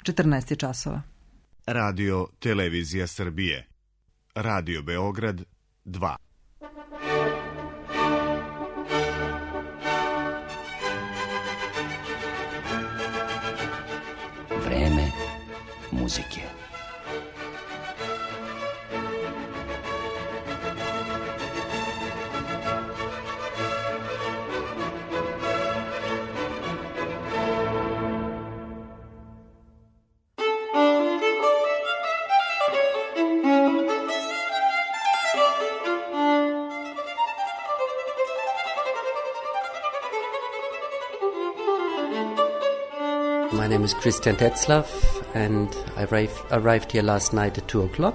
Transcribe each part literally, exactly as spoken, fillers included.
četrnaest je časova. Radio Televizija Srbije. Radio Beograd dva. Vreme muzike. My name is Christian Tetzlaff and I arrived, arrived here last night at two o'clock.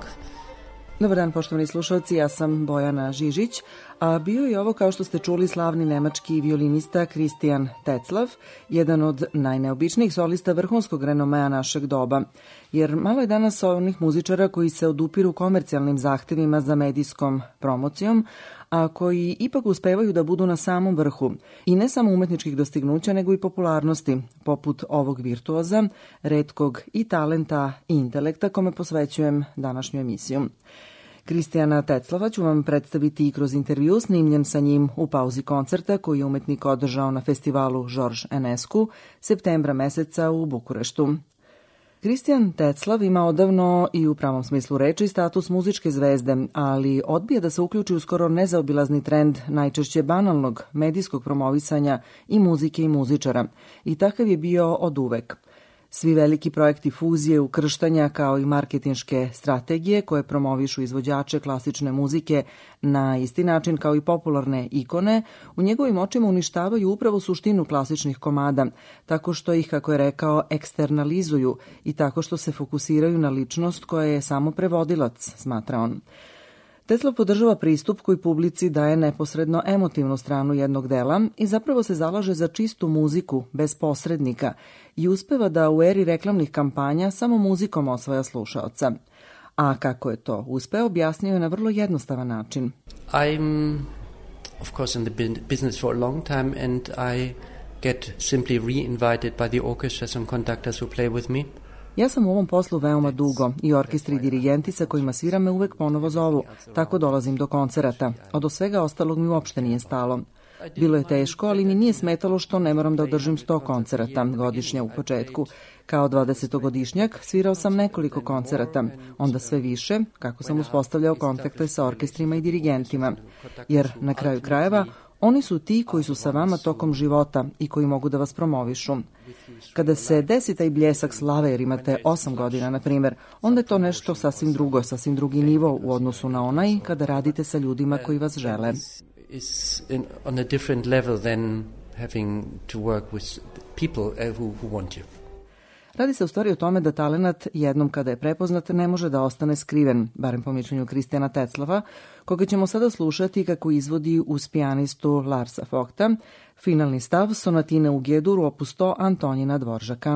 Dobar dan, poštovani slušalci, ja sam Bojana Žižić, a bio je ovo, kao što ste čuli, slavni nemački violinista Christian Tetzlaff, jedan od najneobičnijih solista vrhunskog renomea našeg doba, jer malo je danas onih muzičara koji se odupiru komercijalnim zahtevima za medijskom promocijom, a koji ipak uspevaju da budu na samom vrhu, i ne samo umetničkih dostignuća, nego i popularnosti, poput ovog virtuoza, retkog i talenta i intelekta, kome posvećujem današnju emisiju. Christiana Tetzlaffa ću vam predstaviti i kroz intervju snimljen sa njim u pauzi koncerta koji je umetnik održao na festivalu Georges Enescu septembra meseca u Bukureštu. Christian Tetzlaff ima odavno i u pravom smislu reči status muzičke zvezde, ali odbija da se uključi u skoro nezaobilazni trend najčešće banalnog medijskog promovisanja i muzike i muzičara, i takav je bio od uvek. Svi veliki projekti fuzije, ukrštanja kao i marketinške strategije koje promovišu izvođače klasične muzike na isti način kao i popularne ikone, u njegovim očima uništavaju upravo suštinu klasičnih komada, tako što ih, kako je rekao, eksternalizuju i tako što se fokusiraju na ličnost koja je samo prevodilac, smatra on. Tetzlaff podržava pristup koji publici daje neposredno emotivnu stranu jednog dela i zapravo se zalaže za čistu muziku, bez posrednika, i uspeva da u eri reklamnih kampanja samo muzikom osvaja slušaoca. A kako je to uspeo, objasnio je na vrlo jednostavan način. I'm, of course, in the business for a long time and I get simply re-invited by the orchestras and conductors who play with me. Ja sam u ovom poslu veoma dugo i orkestri i dirigenti sa kojima sviram me uvek ponovo zovu, tako dolazim do koncerata. Od svega ostalog mi uopšte nije stalo. Bilo je teško, ali mi nije smetalo što ne moram da održim sto koncerata godišnje u početku. Kao dvadesetogodišnjak svirao sam nekoliko koncerata, onda sve više, kako sam uspostavljao kontakte sa orkestrima i dirigentima. Jer, na kraju krajeva, oni su ti koji su sa vama tokom života i koji mogu da vas promovišu. Kada se desi taj bljesak slave jer imate osam godina, na primjer, onda je to nešto sasvim drugo, sasvim drugi nivo u odnosu na onaj kada radite sa ljudima koji vas žele. Is in, on a different level than having to work with people who, who want you. Radi se u stvari o tome da talenat jednom kada je prepoznat ne može da ostane skriven, barem po mišljenju Christiana Tetzlaffa, koga ćemo sada slušati kako izvodi uz pijanistu Larsa Vogta, finalni stav sonatine u G-duru opus sto Antonina Dvoržaka.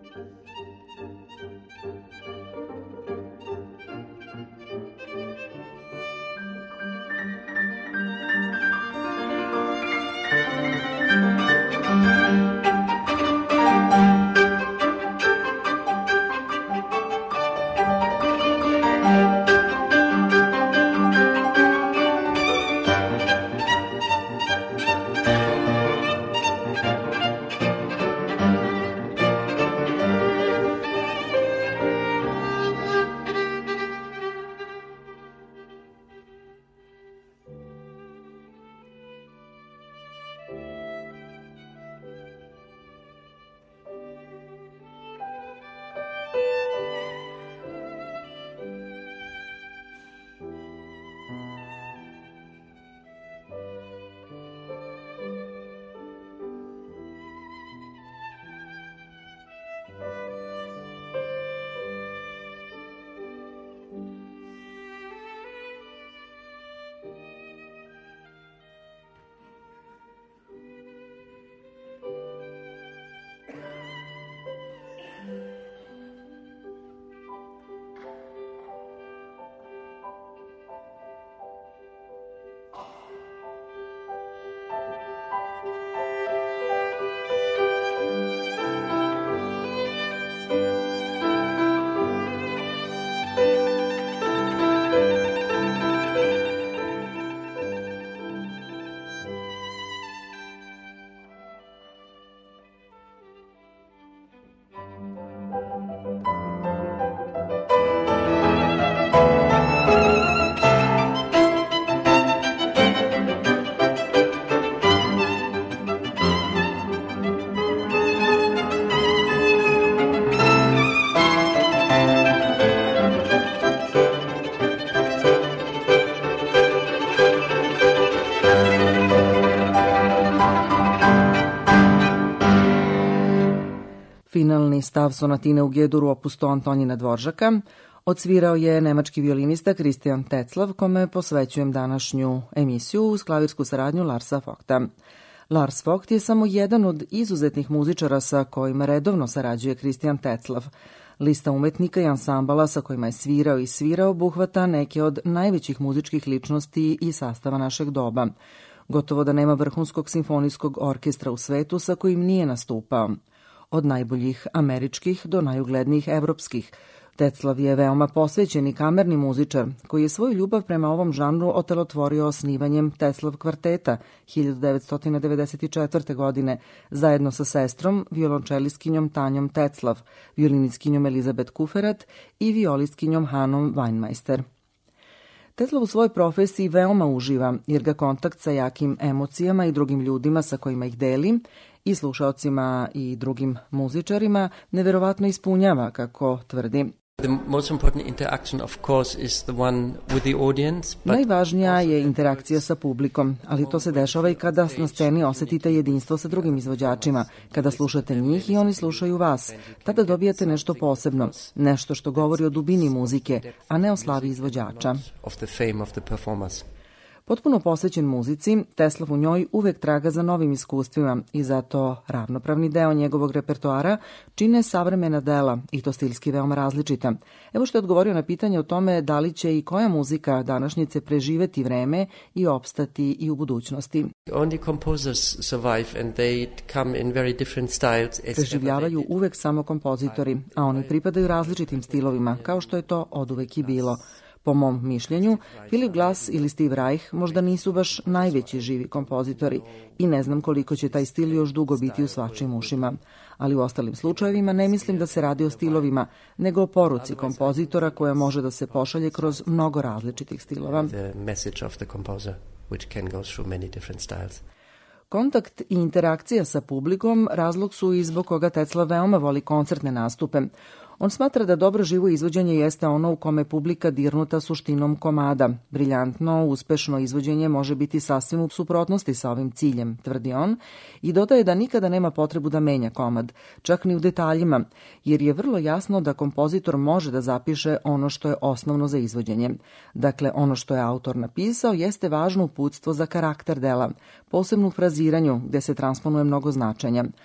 Finalni stav sonatine u G-duru opus sto Antonina Dvoržaka odsvirao je nemački violinista Christian Tetzlaff, kome posvećujem današnju emisiju uz klavirsku saradnju Larsa Vogta. Lars Vogt je samo jedan od izuzetnih muzičara sa kojima redovno sarađuje Christian Tetzlaff. Lista umetnika i ansambala sa kojima je svirao i svirao obuhvata neke od najvećih muzičkih ličnosti i sastava našeg doba. Gotovo da nema vrhunskog simfonijskog orkestra u svetu sa kojim nije nastupao. Od najboljih američkih do najuglednijih evropskih. Tetzlaff je veoma posvećeni kamerni muzičar koji je svoju ljubav prema ovom žanru otelotvorio osnivanjem Tetzlaff kvarteta hiljadu devetsto devedeset četvrte. godine zajedno sa sestrom, violončelistkinjom Tanjom Tetzlaff, violinistkinjom Elizabeth Kuferat i violistkinjom Hanom Weinmeister. Tetzlaff u svojoj profesiji veoma uživa jer ga kontakt sa jakim emocijama i drugim ljudima sa kojima ih deli i slušaocima i drugim muzičarima neverovatno ispunjava, kako tvrdi. The most important interaction, of course, is the one with the audience. But najvažnija je interakcija sa publikom, ali to se dešava i kada na sceni osetite jedinstvo sa drugim izvođačima, kada slušate njih i oni slušaju vas. Tada dobijate nešto posebno, nešto što govori o dubini muzike, a ne o slavi izvođača. Of the fame of the performers. Potpuno posvećen muzici, Tetzlaff u njoj uvek traga za novim iskustvima i zato ravnopravni deo njegovog repertoara čine savremena dela i to stilski veoma različita. Evo što je odgovorio na pitanje o tome da li će i koja muzika današnjice preživeti vreme i opstati i u budućnosti. Only composers survive and they come in very different styles. Preživljavaju uvek samo kompozitori, a oni pripadaju različitim stilovima, kao što je to oduvek i bilo. Po mom mišljenju, Philip Glass ili Steve Reich možda nisu baš najveći živi kompozitori i ne znam koliko će taj stil još dugo biti u svačijim ušima. Ali u ostalim slučajevima ne mislim da se radi o stilovima, nego o poruci kompozitora koja može da se pošalje kroz mnogo različitih stilova. The message of the composer, which can go through many different styles. Kontakt i interakcija sa publikom razlog su i zbog koga Tetzlaff veoma voli koncertne nastupe. On smatra da dobro živo izvođenje jeste ono u kome publika dirnuta suštinom komada. Briljantno, uspešno izvođenje može biti sasvim u suprotnosti sa ovim ciljem, tvrdi on, i dodaje da nikada nema potrebu da menja komad, čak ni u detaljima, jer je vrlo jasno da kompozitor može da zapiše ono što je osnovno za izvođenje. Dakle, ono što je autor napisao jeste važno uputstvo za karakter dela, posebno u fraziranju gde se transponuje mnogo značenja.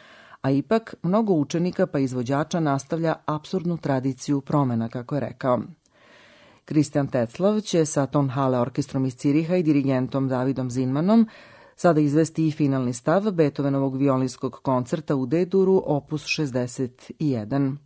a ipak mnogo učenika pa izvođača nastavlja apsurdnu tradiciju promena, kako je rekao. Christian Tetzlaff će sa Tonhalle orkestrom iz Ciriha i dirigentom Davidom Zinmanom sada izvesti i finalni stav Beethovenovog violinskog koncerta u D-duru opus šezdeset jedan.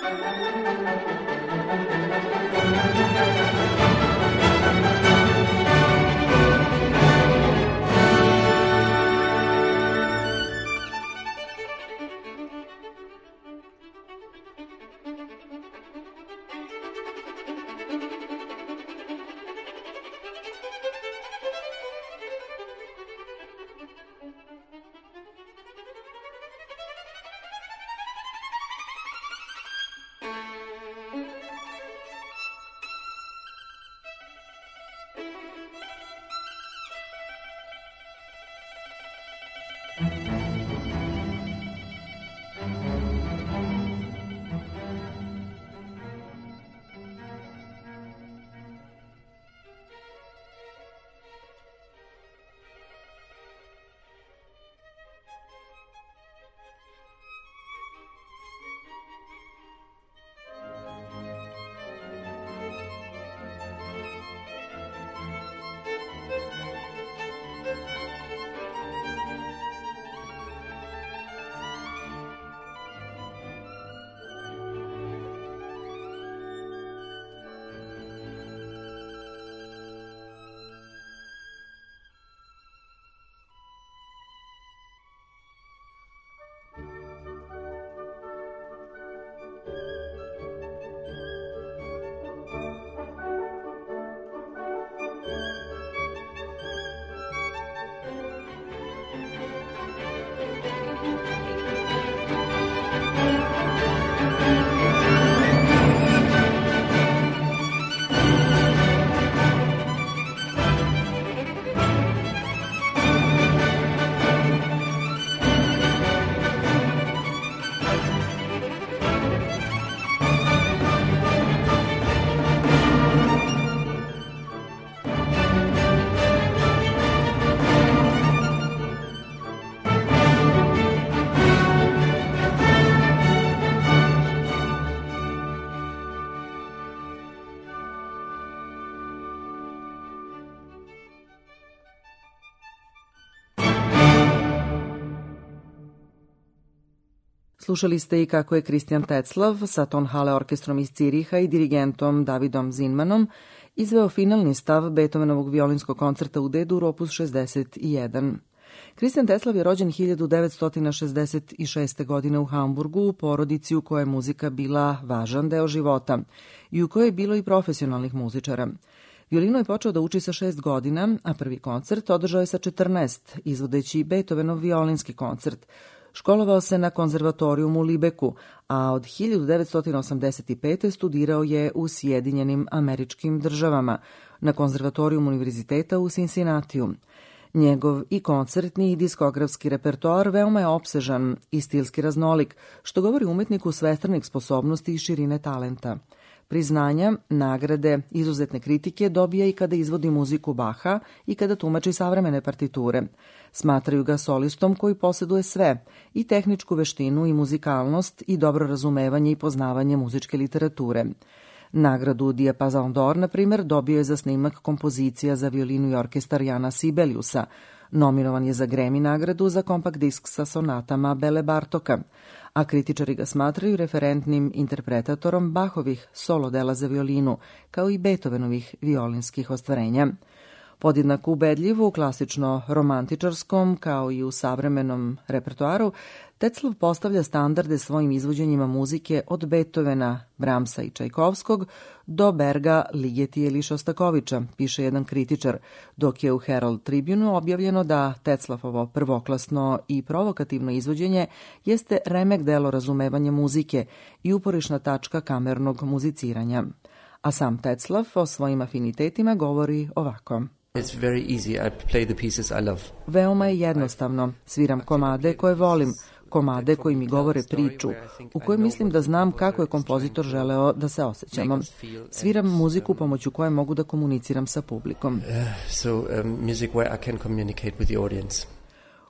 Slušali ste i kako je Christian Tetzlaff sa Tonhalle orkestrom iz Ciriha i dirigentom Davidom Zinmanom izveo finalni stav Beethovenovog violinskog koncerta u D-dur opus šezdeset jedan. Christian Tetzlaff je rođen hiljadu devetsto šezdeset šeste. godine u Hamburgu u porodici u kojoj je muzika bila važan deo života i u kojoj je bilo i profesionalnih muzičara. Violinu je počeo da uči sa šest godina, a prvi koncert održao je sa četrnaest, izvodeći Beethovenov violinski koncert. Školovao se na konzervatorijumu u Libeku, a od hiljadu devetsto osamdeset pete. studirao je u Sjedinjenim Američkim Državama na konzervatorijumu univerziteta u Cincinnatiju. Njegov i koncertni i diskografski repertoar veoma je opsežan i stilski raznolik, što govori umetniku svestranih sposobnosti i širine talenta. Priznanja, nagrade, izuzetne kritike dobija i kada izvodi muziku Baha i kada tumači savremene partiture. Smatraju ga solistom koji posjeduje sve, i tehničku veštinu i muzikalnost i dobro razumevanje i poznavanje muzičke literature. Nagradu Diapason d'Or, na primjer, dobio je za snimak kompozicija za violinu i orkestar Jana Sibeliusa. Nominovan je za Grammy nagradu za kompakt disk sa sonatama Bele Bartoka, a kritičari ga smatraju referentnim interpretatorom Bachovih solo dela za violinu, kao i Beethovenovih violinskih ostvarenja. Podjednako ubedljivo u klasično romantičarskom, kao i u savremenom repertoaru, Tetzlaff postavlja standarde svojim izvođenjima muzike od Beethovena, Brahmsa i Čajkovskog do Berga, Ligetija ili Šostakoviča, piše jedan kritičar, dok je u Herald Tribuneu objavljeno da Tetzlaffovo prvoklasno i provokativno izvođenje jeste remek delo razumevanja muzike i uporišna tačka kamernog muziciranja. A sam Tetzlaff o svojim afinitetima govori ovako. It's very easy. I play the pieces I love. Veoma je jednostavno. Sviram komade koje volim, komade koji mi govore priču, u kojoj mislim da znam kako je kompozitor želeo da se osjećamo. Sviram muziku pomoću koje mogu da komuniciram sa publikom. Uh, so um, music where I can communicate with the audience.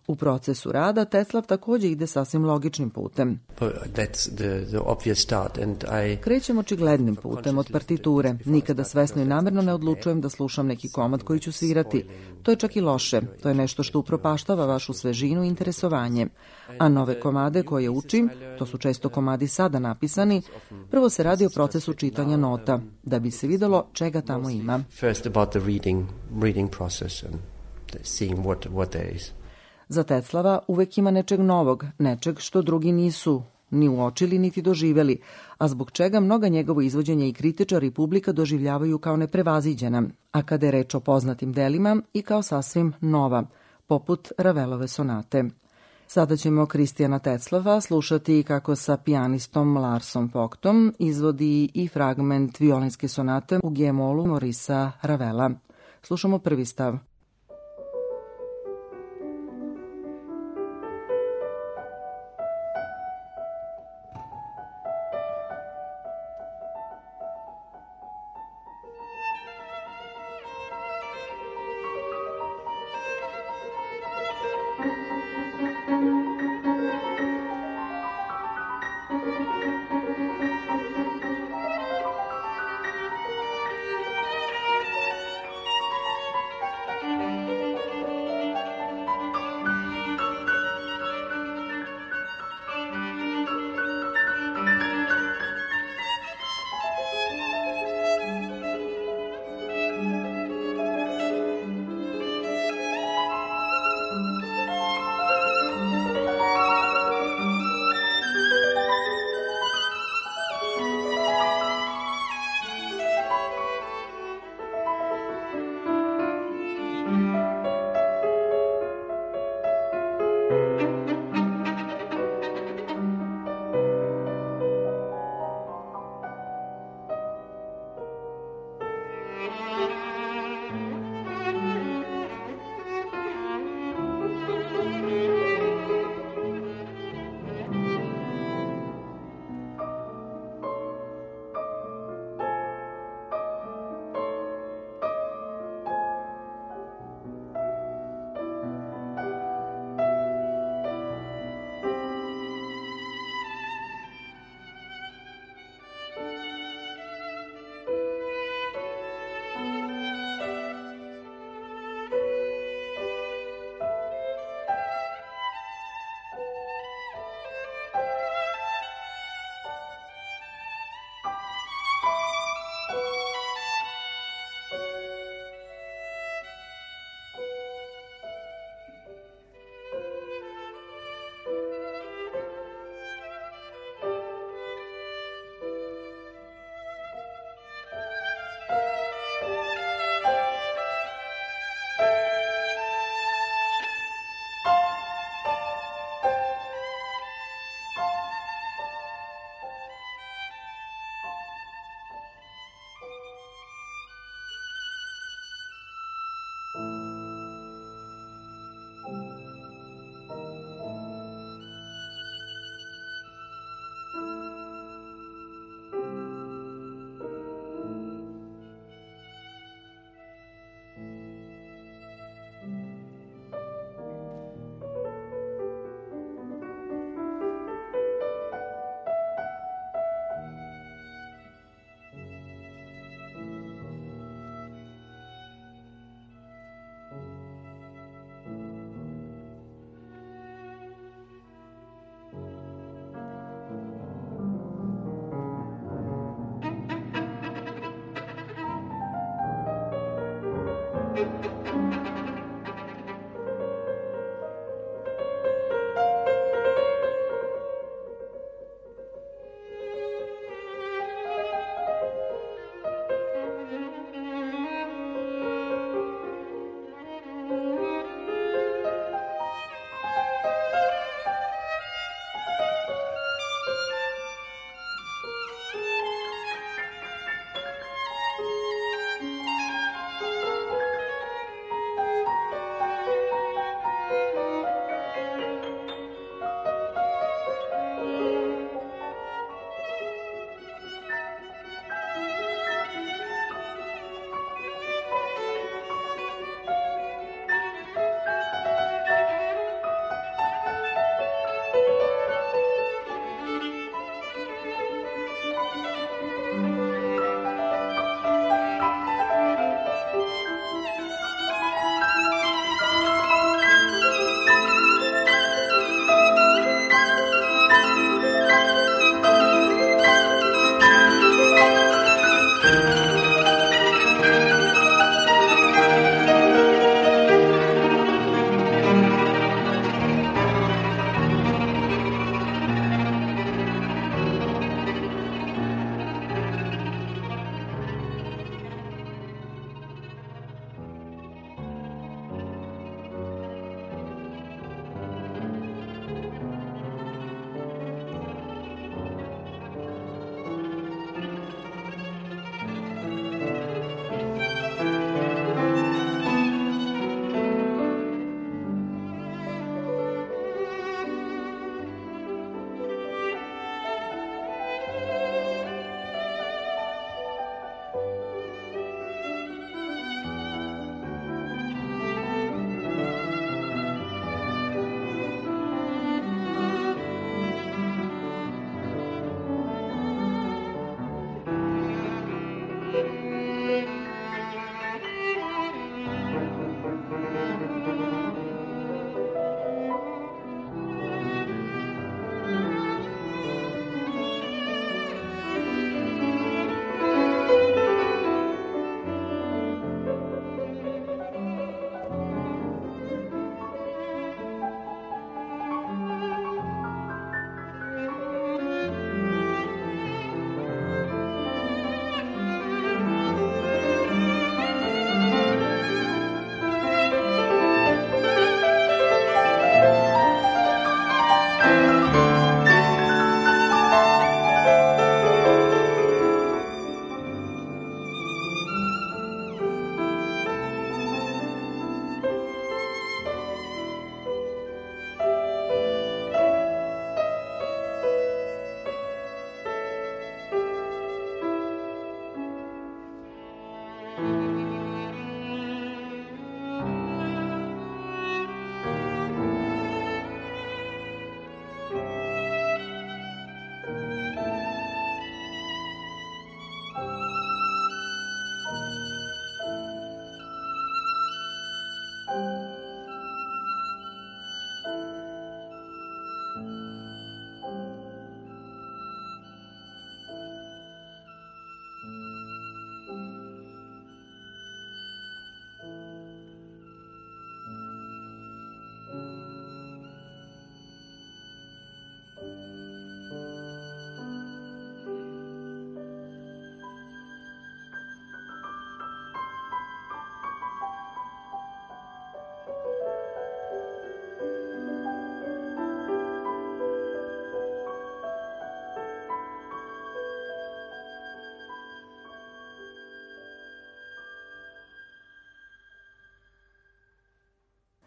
U procesu rada Tetzlaff takođe ide sasvim logičnim putem. That's the, the obvious start and I... Krećem očiglednim putem od partiture. Nikada svesno i namerno ne odlučujem da slušam neki komad koji ću svirati. To je čak i loše. To je nešto što upropaštava vašu svežinu i interesovanje. A nove komade koje učim, to su često komadi sada napisani, prvo se radi o procesu čitanja nota, da bi se videlo čega tamo ima. First about the reading, reading process and seeing what, what there is. Za Tetzlava uvek ima nečeg novog, nečeg što drugi nisu ni uočili niti doživeli, a zbog čega mnoga njegovo izvođenja i kritičari i publika doživljavaju kao neprevaziđena, a kada je reč o poznatim delima i kao sasvim nova, poput Ravelove sonate. Sada ćemo Kristijana Tetzlaffa slušati kako sa pijanistom Larsom Vogtom izvodi i fragment violinske sonate u G-molu Maurice'a Ravela. Slušamo prvi stav.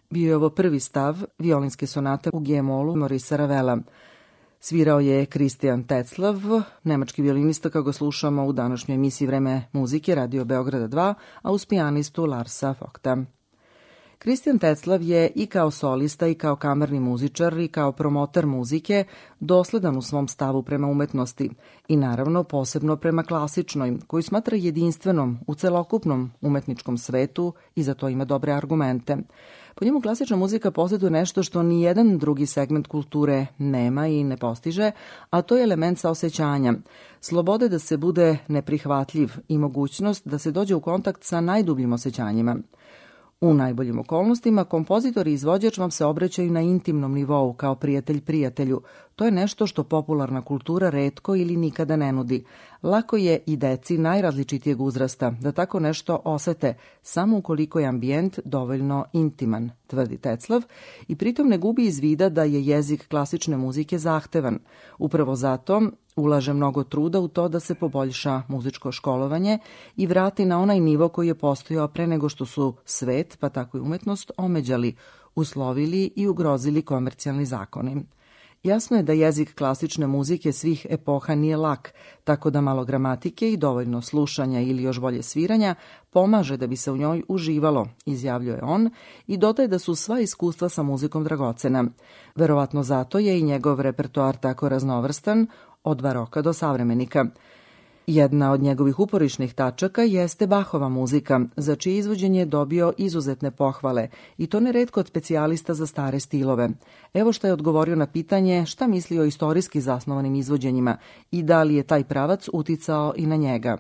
Bio je ovo prvi stav violinske sonate u G-molu Maurice Ravela. Svirao je Christian Tetzlaff, nemački violinista kako slušamo u današnjoj emisiji Vreme muzike Radio Beograda dva, a uz pijanistu Larsa Vogta. Christian Tetzlaff je i kao solista i kao kamerni muzičar i kao promoter muzike dosledan u svom stavu prema umetnosti i naravno posebno prema klasičnoj, koju smatra jedinstvenom u celokupnom umetničkom svetu i za to ima dobre argumente. Po njemu klasična muzika posjeduje nešto što ni jedan drugi segment kulture nema i ne postiže, a to je element saosećanja, slobode da se bude neprihvatljiv i mogućnost da se dođe u kontakt sa najdubljim osjećanjima. U najboljim okolnostima kompozitor i izvođač vam se obraćaju na intimnom nivou kao prijatelj prijatelju. To je nešto što popularna kultura retko ili nikada ne nudi. Lako je i deci najrazličitijeg uzrasta da tako nešto osete, samo ukoliko je ambijent dovoljno intiman, tvrdi Tetzlaff, i pritom ne gubi iz vida da je jezik klasične muzike zahtevan. Upravo zato ulaže mnogo truda u to da se poboljša muzičko školovanje i vrati na onaj nivo koji je postojao pre nego što su svet, pa tako i umetnost, omeđali, uslovili i ugrozili komercijalni zakoni. Jasno je da jezik klasične muzike svih epoha nije lak, tako da malo gramatike i dovoljno slušanja ili još bolje sviranja pomaže da bi se u njoj uživalo, izjavljuje on, i dodaje da su sva iskustva sa muzikom dragocena. Verovatno zato je i njegov repertoar tako raznovrstan, od baroka do savremenika. Jedna od njegovih uporišnih tačaka jeste Bachova muzika, za čije izvođenje je dobio izuzetne pohvale, i to neretko od specijalista za stare stilove. Evo što je odgovorio na pitanje šta misli o istorijski zasnovanim izvođenjima i da li je taj pravac uticao i na njega.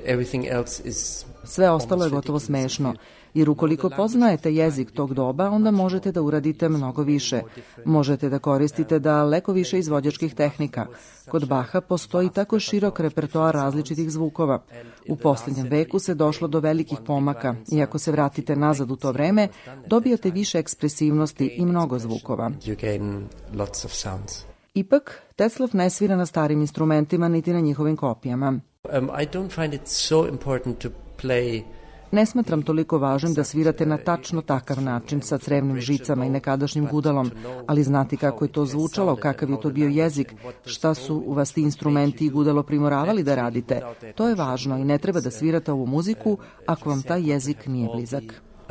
Sve ostalo je gotovo smešno, jer ukoliko poznajete jezik tog doba, onda možete da uradite mnogo više. Možete da koristite daleko više izvođačkih tehnika. Kod Bacha postoji tako širok repertoar različitih zvukova. U posljednjem veku se došlo do velikih pomaka i ako se vratite nazad u to vreme, dobijate više ekspresivnosti i mnogo zvukova. Ipak, Tetzlaff ne svira na starim instrumentima niti na njihovim kopijama. Um, I don't find it so important to play. Ne smatram toliko važnim da svirate na tačno takav način sa crevnim žicama i nekadašnjim gudalom, ali znati kako je to zvučalo, kakav je to bio jezik, šta su u vas ti instrumenti i gudalo primoravali da radite. To je važno i ne treba da svirate ovu muziku ako vam taj jezik nije blizak.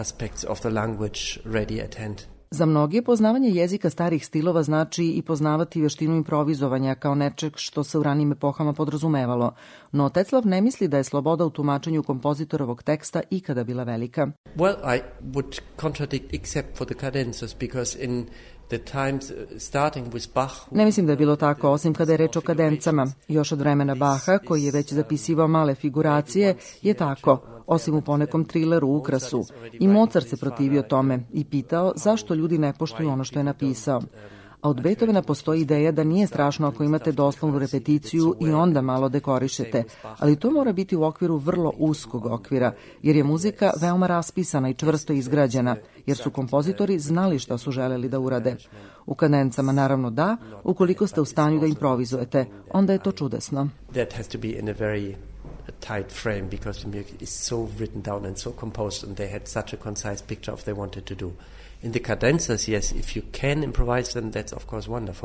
Za mnoge poznavanje jezika starih stilova znači i poznavati veštinu improvizovanja kao nečeg što se u ranijim epohama podrazumevalo, no Tetzlaff ne misli da je sloboda u tumačenju kompozitorovog teksta ikada bila velika. Well, I would contradict except for the cadenzas because in the times starting with Bach. Ne mislim da je bilo tako, osim kada je reč o kadencama. Još od vremena Bacha, koji je već zapisivao male figuracije, je tako, osim u ponekom trileru, ukrasu. I Mozart se protivio tome i pitao zašto ljudi ne poštuju ono što je napisao. A od Beethovena postoji ideja da nije strašno ako imate doslovnu repeticiju i onda malo dekorišete, ali to mora biti u okviru vrlo uskog okvira, jer je muzika veoma raspisana i čvrsto izgrađena, jer su kompozitori znali šta su želeli da urade. U kadencama naravno da, ukoliko ste u stanju da improvizujete, onda je to čudesno. That has to be in a very tight frame because the music is so written down and so composed and they had such a concise picture of they wanted to do. In the cadenzas, yes, if you can improvise them, that's of course wonderful.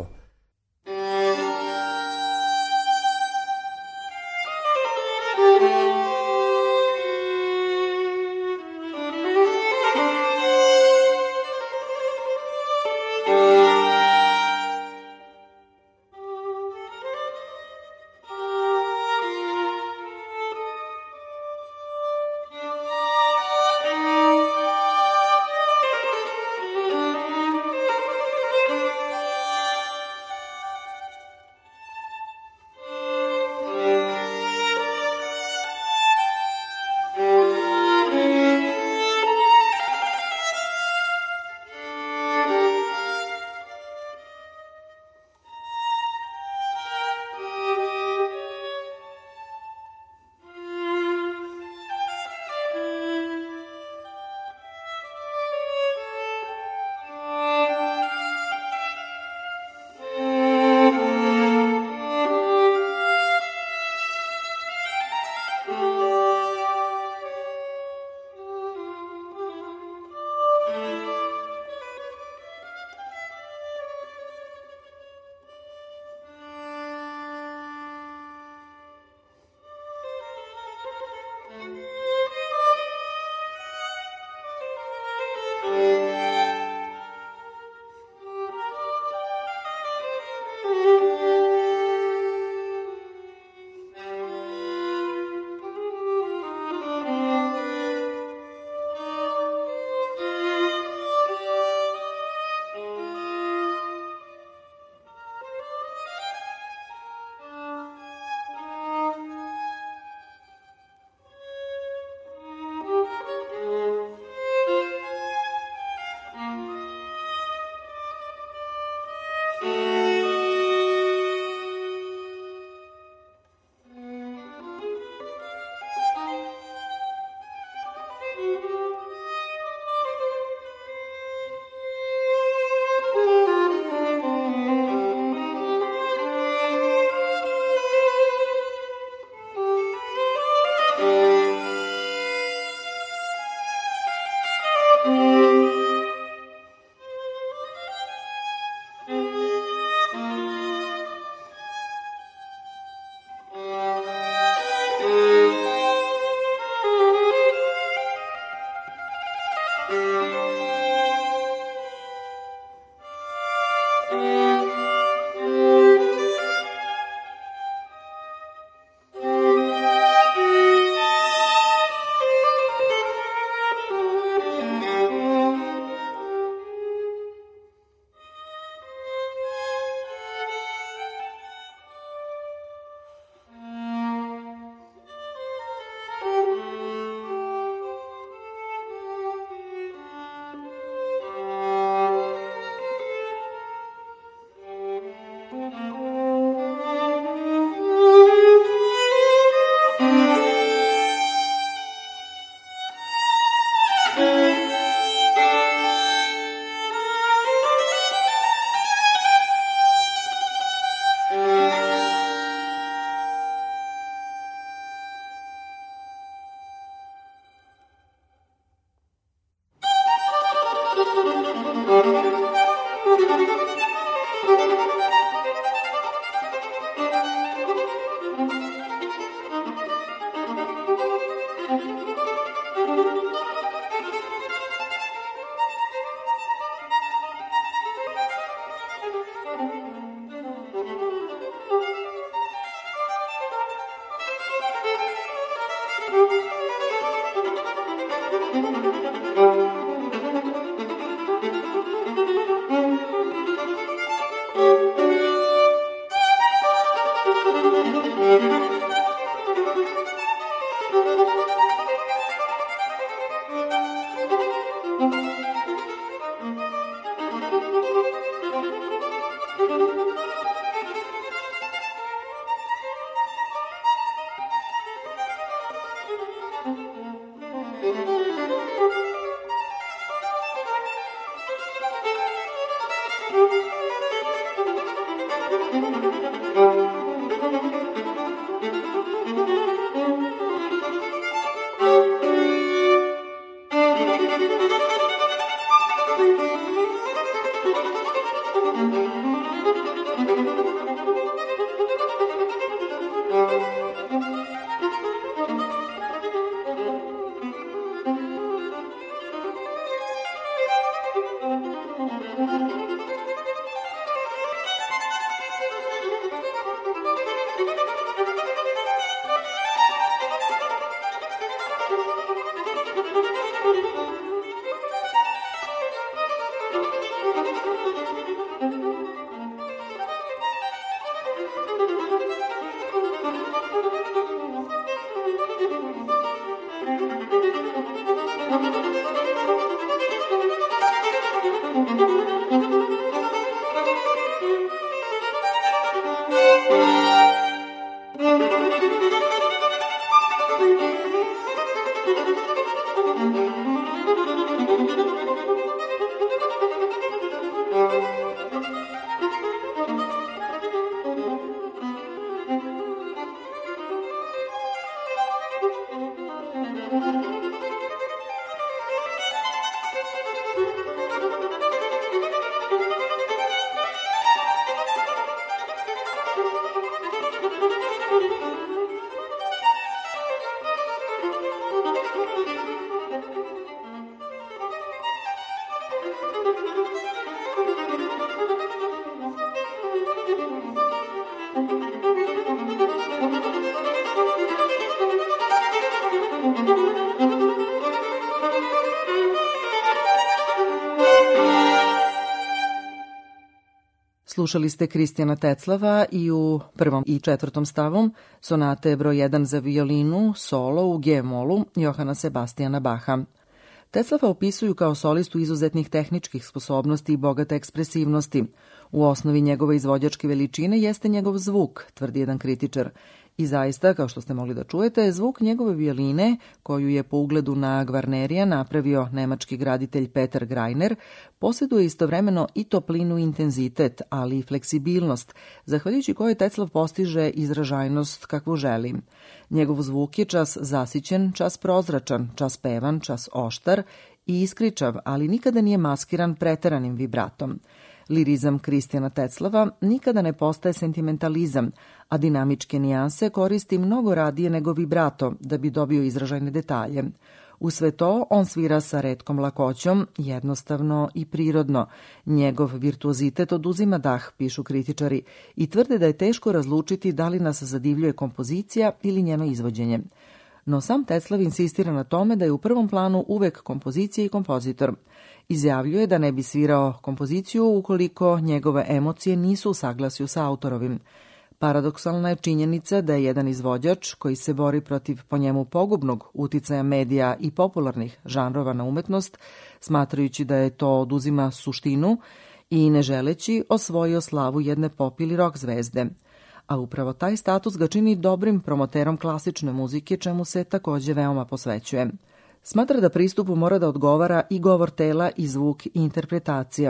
Slušali ste Kristijana Teclava i u prvom i četvrtom stavom sonate broj jedan za violinu, solo u G-molu Johana Sebastijana Baha. Teclava opisuju kao solistu izuzetnih tehničkih sposobnosti i bogate ekspresivnosti. U osnovi njegove izvođačke veličine jeste njegov zvuk, tvrdi jedan kritičar. I zaista, kao što ste mogli da čujete, zvuk njegove violine, koju je po ugledu na Gvarnerija napravio nemački graditelj Peter Greiner, posjeduje istovremeno i toplinu i intenzitet, ali i fleksibilnost, zahvaljujući kojoj Teclav postiže izražajnost kakvu želi. Njegov zvuk je čas zasićen, čas prozračan, čas pevan, čas oštar i iskričav, ali nikada nije maskiran preteranim vibratom. Lirizam Kristijana Teclava nikada ne postaje sentimentalizam, a dinamičke nijanse koristi mnogo radije nego vibrato da bi dobio izražajne detalje. U sve to on svira sa retkom lakoćom, jednostavno i prirodno. Njegov virtuozitet oduzima dah, pišu kritičari, i tvrde da je teško razlučiti da li nas zadivljuje kompozicija ili njeno izvođenje. No sam Teclav insistira na tome da je u prvom planu uvek kompozicija i kompozitor. Izjavljuje da ne bi svirao kompoziciju ukoliko njegove emocije nisu u saglasju sa autorovim. Paradoksalna je činjenica da je jedan izvođač koji se bori protiv po njemu pogubnog uticaja medija i popularnih žanrova na umetnost, smatrajući da je to oduzima suštinu i ne želeći osvojio slavu jedne pop ili rock zvezde. A upravo taj status ga čini dobrim promoterom klasične muzike, čemu se takođe veoma posvećuje. Smatra da pristupu mora da odgovara i govor tela i zvuk i interpretacija.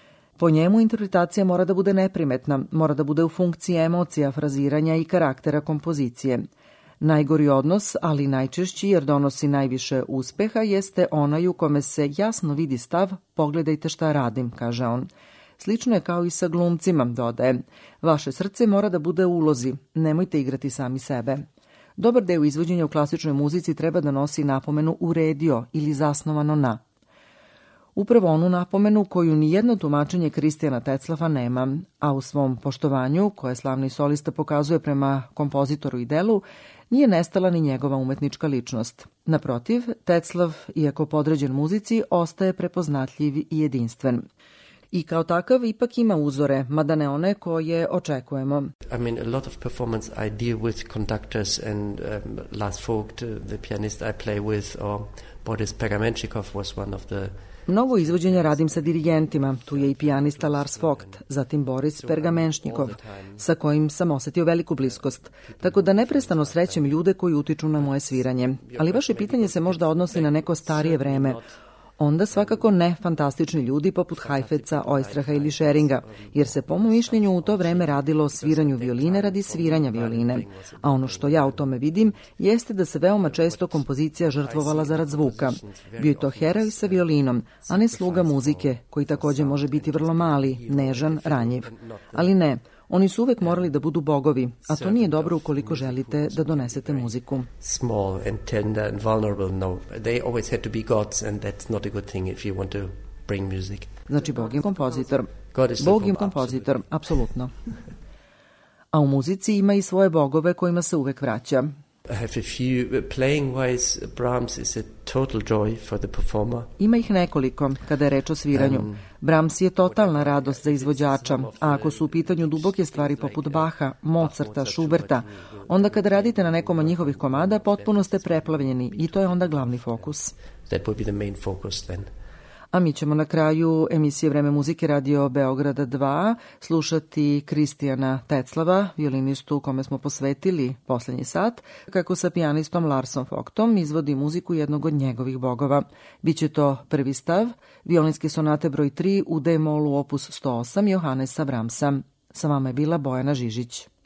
Po njemu interpretacija mora da bude neprimetna, mora da bude u funkciji emocija, fraziranja i karaktera kompozicije. Najgori odnos, ali najčešći jer donosi najviše uspeha, jeste onaj u kome se jasno vidi stav "pogledajte šta radim", kaže on. Slično je kao i sa glumcima, dodaje. Vaše srce mora da bude u ulozi, nemojte igrati sami sebe. Dobar deo izvođenja u klasičnoj muzici treba da nosi napomenu uredio ili zasnovano na. Upravo onu napomenu koju nijedno tumačenje Kristijana Teclava nema, a u svom poštovanju, koje slavni solista pokazuje prema kompozitoru i delu, nije nestala ni njegova umetnička ličnost. Naprotiv, Teclav, iako podređen muzici, ostaje prepoznatljiv i jedinstven. I kao takav ipak ima uzore, mada ne one koje očekujemo. I mean, a lot of performance I deal with conductors and um, Lars Vogt, the pianist I play with, or Boris Pergamenchikov was one of the... Mnogo izvođenja radim sa dirigentima, tu je i pijanista Lars Vogt, zatim Boris Pergamenchikov, sa kojim sam osetio veliku bliskost, tako da neprestano srećem ljude koji utiču na moje sviranje. Ali vaše pitanje se možda odnosi na neko starije vreme. onda svakako ne fantastični ljudi poput Heifetza, Oistraha ili Scheringa, jer se po mom mišljenju u to vreme radilo o sviranju violine radi sviranja violine. A ono što ja u tome vidim jeste da se veoma često kompozicija žrtvovala zarad zvuka. Bio je to heroj sa violinom, a ne sluga muzike, koji takođe može biti vrlo mali, nežan, ranjiv. Ali ne, oni su uvek morali da budu bogovi, a to nije dobro ukoliko želite da donesete muziku. Small and tender and vulnerable, no. They always had to be gods and that's not a good thing if you want to bring music. Znači, Bog je kompozitor. Bog je kompozitor, apsolutno. A u muzici ima i svoje bogove kojima se uvek vraća. I have a few. Playing wise, Brahms is a total joy for the performer. Ima ih nekoliko kada je reč o sviranju. Brahms je totalna radost za izvođača, a ako su u pitanju duboke stvari poput Baha, Mozarta, Schuberta, onda kada radite na nekom od njihovih komada, potpuno ste preplavljeni i to je onda glavni fokus. That would be the main focus then. A mi ćemo na kraju emisije Vreme muzike Radio Beograda dva slušati Kristijana Teclava, violinistu kome smo posvetili poslednji sat, kako sa pijanistom Larsom Vogtom izvodi muziku jednog od njegovih bogova. Biće to prvi stav, violinske sonate broj tri u D-molu opus sto osam Johannesa Brahmsa. Sa vama je bila Bojana Žižić.